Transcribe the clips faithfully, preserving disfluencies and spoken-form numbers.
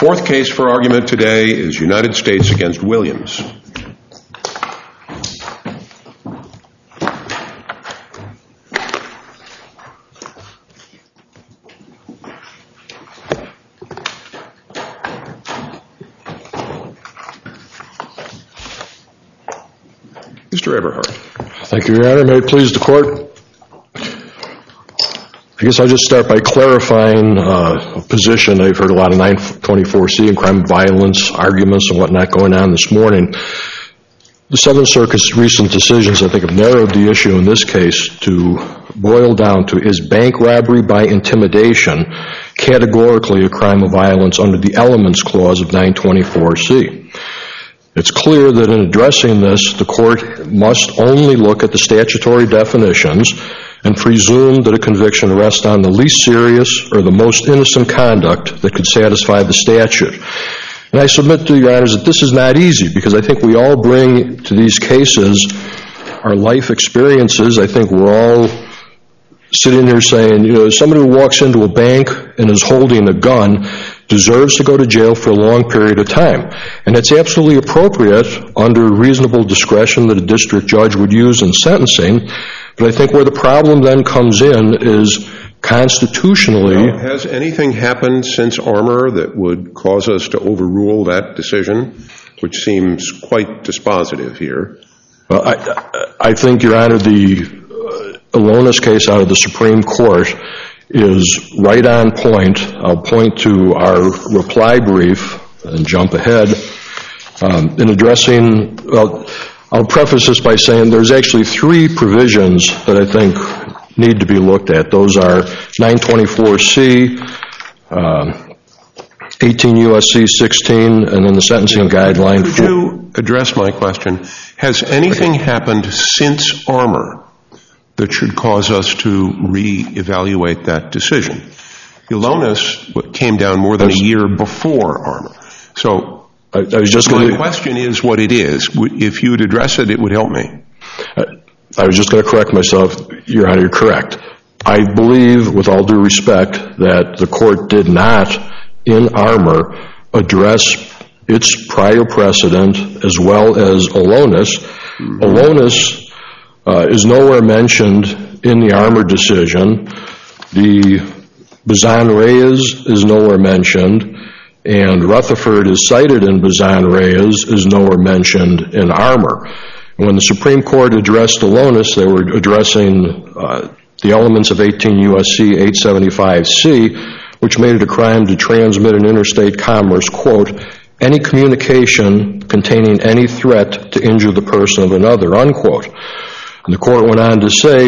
fourth case for argument today is United States against Williams. Mister Eberhardt. Thank you, Your Honor. May it please the Court? I guess I'll just start by clarifying uh, a position. I've heard a lot of nine twenty-four C and crime and violence arguments and whatnot going on this morning. The Seventh Circuit's recent decisions, I think, have narrowed the issue in this case to boil down to, is bank robbery by intimidation categorically a crime of violence under the Elements Clause of nine twenty-four C? It's clear that in addressing this, the Court must only look at the statutory definitions and presume that a conviction rests on the least serious or the most innocent conduct that could satisfy the statute. And I submit to Your Honors that this is not easy, because I think we all bring to these cases our life experiences. I think we're all sitting here saying, you know, somebody who walks into a bank and is holding a gun deserves to go to jail for a long period of time. And it's absolutely appropriate under reasonable discretion that a district judge would use in sentencing. But I think where the problem then comes in is constitutionally... Well, has anything happened since Armour that would cause us to overrule that decision, which seems quite dispositive here? Well, I, I think, Your Honor, the uh, Alonis case out of the Supreme Court is right on point. I'll point to our reply brief and jump ahead. Um, in addressing, well, I'll preface this by saying there's actually three provisions that I think need to be looked at. Those are nine twenty-four C, uh, eighteen U S C sixteen, and then the sentencing guideline. Could you address my question? Has anything happened since Armour that should cause us to re-evaluate that decision? Alonis came down more than a year before Armour. So I, I was just my gonna, question is what it is. If you would address it, it would help me. I, I was just going to correct myself. Your Honor, you're correct. I believe, with all due respect, that the Court did not, in Armour, address its prior precedent as well as Alonis. Mm-hmm. Alonis Uh, is nowhere mentioned in the Armour decision. The Bazan-Reyes is nowhere mentioned, and Rutherford is cited in Bazan-Reyes is nowhere mentioned in Armour. And when the Supreme Court addressed Alonis, they were addressing uh, the elements of eighteen U S C eight seventy-five C, which made it a crime to transmit in interstate commerce, quote, any communication containing any threat to injure the person of another, unquote. And the Court went on to say,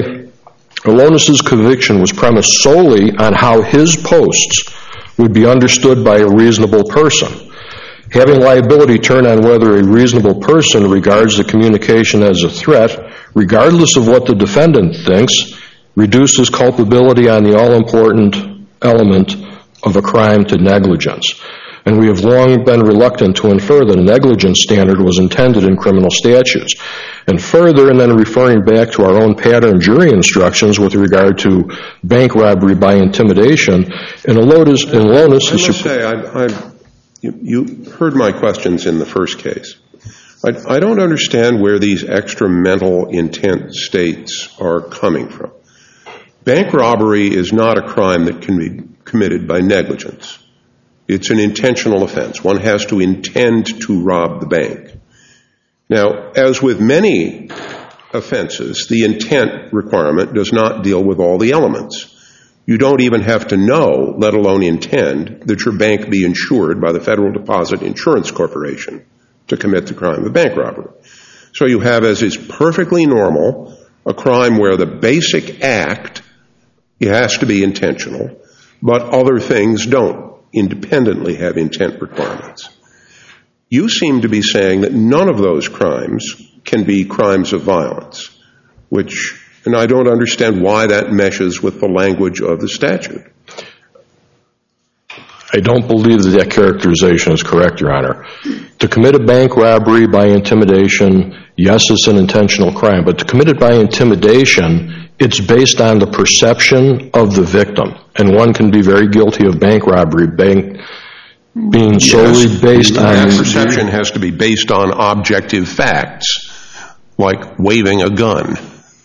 Alonis' conviction was premised solely on how his posts would be understood by a reasonable person. Having liability turn on whether a reasonable person regards the communication as a threat, regardless of what the defendant thinks, reduces culpability on the all-important element of a crime to negligence. And we have long been reluctant to infer that a negligence standard was intended in criminal statutes. And further, and then referring back to our own pattern jury instructions with regard to bank robbery by intimidation, in Alonis... In Alonis I must say, I, I, you, you heard my questions in the first case. I, I don't understand where these extra mental intent states are coming from. Bank robbery is not a crime that can be committed by negligence. It's an intentional offense. One has to intend to rob the bank. Now, as with many offenses, the intent requirement does not deal with all the elements. You don't even have to know, let alone intend, that your bank be insured by the Federal Deposit Insurance Corporation to commit the crime of bank robbery. So you have, as is perfectly normal, a crime where the basic act, it has to be intentional, but other things don't independently have intent requirements. You seem to be saying that none of those crimes can be crimes of violence, which, and I don't understand why that meshes with the language of the statute. I don't believe that that characterization is correct, Your Honor. To commit a bank robbery by intimidation, yes, it's an intentional crime, but to commit it by intimidation, it's based on the perception of the victim. And one can be very guilty of bank robbery bank, being solely Yes, based on... That perception has to be based on objective facts, like waving a gun.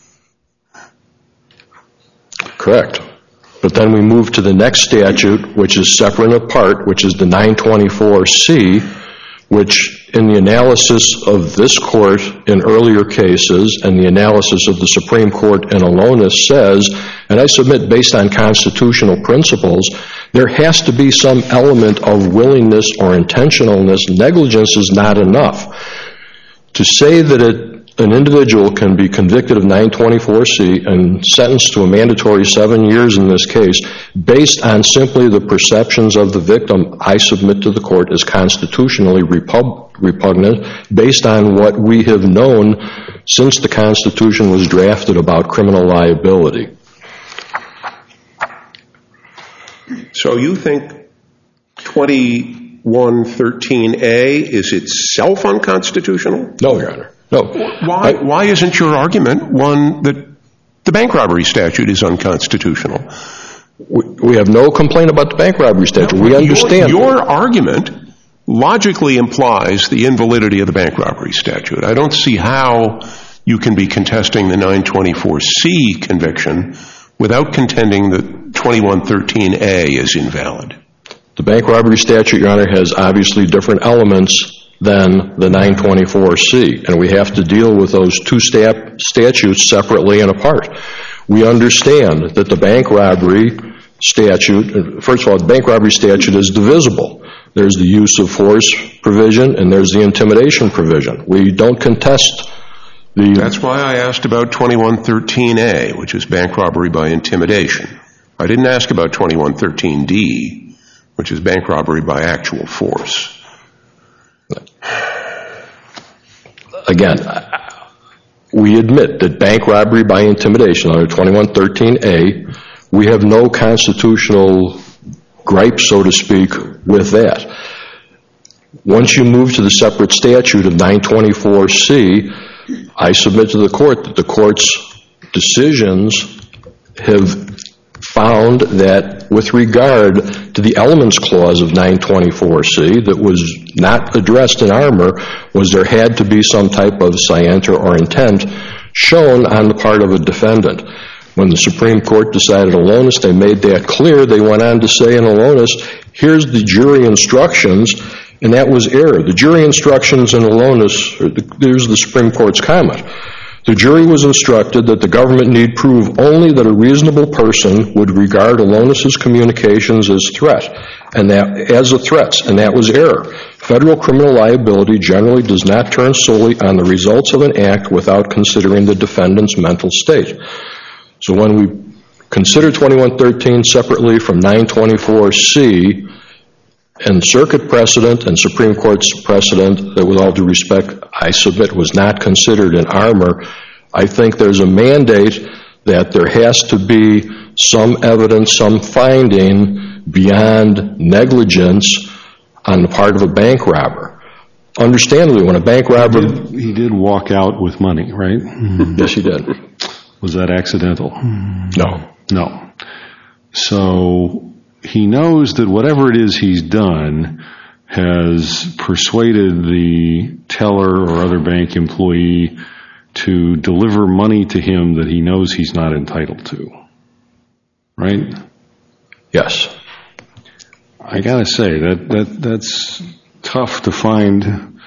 Correct. But then we move to the next statute, which is separate and apart, which is the nine twenty-four C, which in the analysis of this court in earlier cases and the analysis of the Supreme Court in Alonis says, and I submit based on constitutional principles, there has to be some element of willingness or intentionalness. Negligence is not enough. To say that it an individual can be convicted of nine twenty-four C and sentenced to a mandatory seven years in this case based on simply the perceptions of the victim, I submit to the court is constitutionally repug- repugnant based on what we have known since the Constitution was drafted about criminal liability. So you think twenty-one thirteen A is itself unconstitutional? No, Your Honor. No. Why, why isn't your argument one that the bank robbery statute is unconstitutional? We, we have no complaint about the bank robbery statute. No, we understand. Your, your argument logically implies the invalidity of the bank robbery statute. I don't see how you can be contesting the nine twenty-four C conviction without contending that twenty-one thirteen A is invalid. The bank robbery statute, Your Honor, has obviously different elements than the nine twenty-four C, and we have to deal with those two stat- statutes separately and apart. We understand that the bank robbery statute, first of all, the bank robbery statute is divisible. There's the use of force provision and there's the intimidation provision. We don't contest the... That's why I asked about twenty-one thirteen A, which is bank robbery by intimidation. I didn't ask about twenty-one thirteen D, which is bank robbery by actual force. Again, we admit that bank robbery by intimidation under twenty-one thirteen A, we have no constitutional gripe, so to speak, with that. Once you move to the separate statute of nine twenty-four C, I submit to the court that the court's decisions have found that with regard to the elements clause of nine twenty-four C that was not addressed in Armour was there had to be some type of scienter or intent shown on the part of a defendant. When the Supreme Court decided Alonis, they made that clear. They went on to say in Alonis, here's the jury instructions, and that was error. The jury instructions in Alonis, there's the Supreme Court's comment. The jury was instructed that the government need prove only that a reasonable person would regard Alonis's communications as threat, and that as a threat, and that was error. Federal criminal liability generally does not turn solely on the results of an act without considering the defendant's mental state. So when we consider twenty-one thirteen separately from nine twenty-four C, and circuit precedent and Supreme Court's precedent that with all due respect I submit was not considered in Armour, I think there's a mandate that there has to be some evidence, some finding beyond negligence on the part of a bank robber. Understandably, when a bank robber... He did, he did walk out with money, right? Yes, he did. Was that accidental? No. No. So he knows that whatever it is he's done has persuaded the teller or other bank employee to deliver money to him that he knows he's not entitled to. Right? Yes. I gotta say, that, that that's tough to find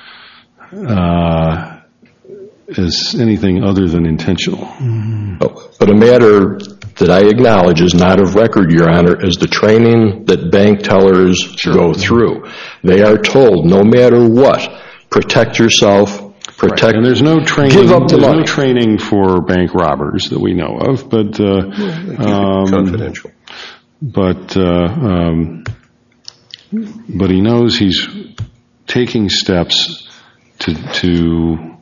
uh, as anything other than intentional. But a matter that I acknowledge is not of record, Your Honor, is the training that bank tellers sure. go through. They are told, no matter what, protect yourself, protect... Right. And there's no training, give up the there's money. no training for bank robbers that we know of, but... Uh, um, confidential. But, uh, um, but he knows he's taking steps to, to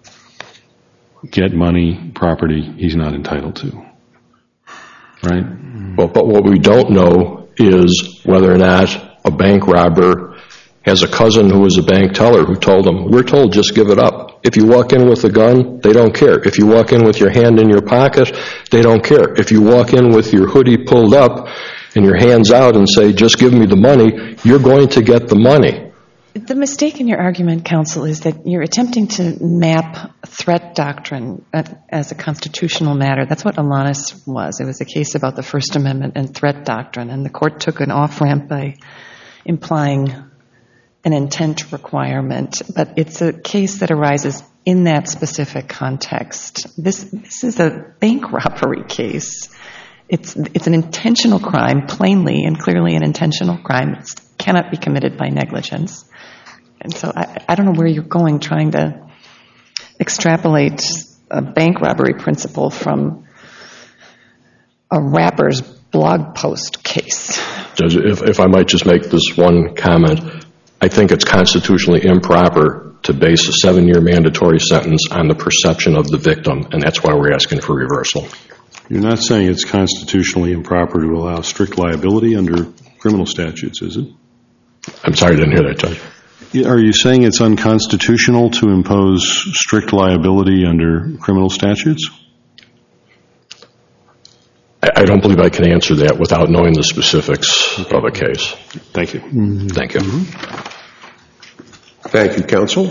get money, property he's not entitled to. Right? Well, but what we don't know is whether or not a bank robber has a cousin who is a bank teller who told him, we're told just give it up. If you walk in with a gun, they don't care. If you walk in with your hand in your pocket, they don't care. If you walk in with your hoodie pulled up and your hands out and say, just give me the money, you're going to get the money. The mistake in your argument, counsel, is that you're attempting to map threat doctrine as a constitutional matter. That's what Alanis was. It was a case about the First Amendment and threat doctrine, and the court took an off-ramp by implying an intent requirement. But it's a case that arises in that specific context. This, this is a bank robbery case. It's, it's an intentional crime, plainly and clearly an intentional crime. It cannot be committed by negligence. And so I, I don't know where you're going trying to extrapolate a bank robbery principle from a rapper's blog post case. Judge, if, if I might just make this one comment, I think it's constitutionally improper to base a seven-year mandatory sentence on the perception of the victim, and that's why we're asking for reversal. You're not saying it's constitutionally improper to allow strict liability under criminal statutes, is it? I'm sorry, I didn't hear that, Judge. Are you saying it's unconstitutional to impose strict liability under criminal statutes? I, I don't believe I can answer that without knowing the specifics okay. of a case. Thank you. Mm-hmm. Thank you. Mm-hmm. Thank you, counsel.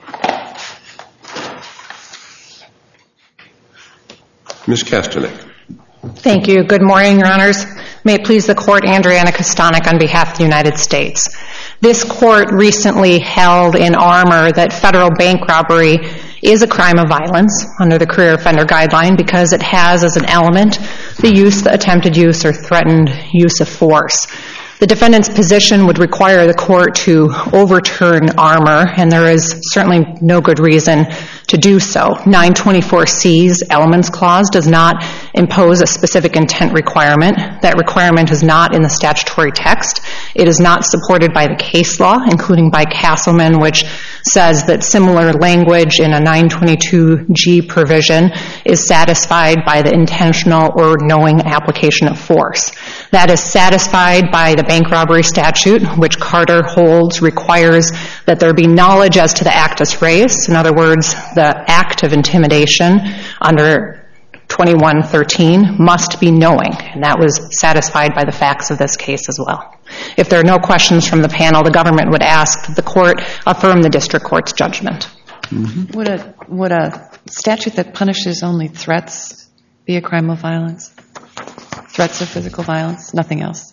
Miz Kastanek. Thank you. Good morning, Your Honors. May it please the Court, Andriana Kostanek on behalf of the United States. This Court recently held in Armour that federal bank robbery is a crime of violence under the career offender guideline because it has as an element the use, the attempted use, or threatened use of force. The defendant's position would require the Court to overturn Armour, and there is certainly no good reason to do so. nine twenty-four C's Elements Clause does not impose a specific intent requirement. That requirement is not in the statutory text. It is not supported by the case law, including by Castleman, which says that similar language in a nine twenty-two G provision is satisfied by the intentional or knowing application of force. That is satisfied by the bank robbery statute, which Carter holds requires that there be knowledge as to the actus reus. In other words, the act of intimidation under twenty-one thirteen must be knowing, and that was satisfied by the facts of this case as well. If there are no questions from the panel, the government would ask that the Court affirm the district court's judgment. Mm-hmm. Would a, would a statute that punishes only threats be a crime of violence? Threats of physical violence, nothing else?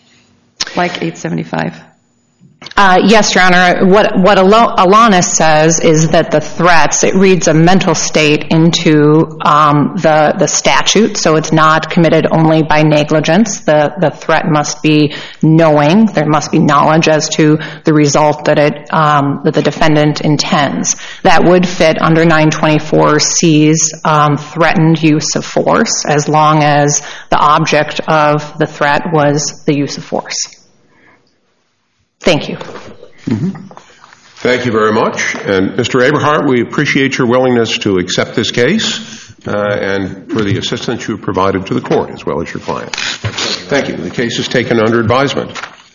Like eight seventy-five? Uh, yes, Your Honor. What, what Alanis says is that the threats, it reads a mental state into um, the, the statute, so it's not committed only by negligence. The, the threat must be knowing. There must be knowledge as to the result that, it, um, that the defendant intends. That would fit under nine twenty-four C's um, threatened use of force, as long as the object of the threat was the use of force. Thank you. Mm-hmm. Thank you very much. And Mister Aberhart, we appreciate your willingness to accept this case uh, and for the assistance you have provided to the court as well as your client. Thank you. The case is taken under advisement.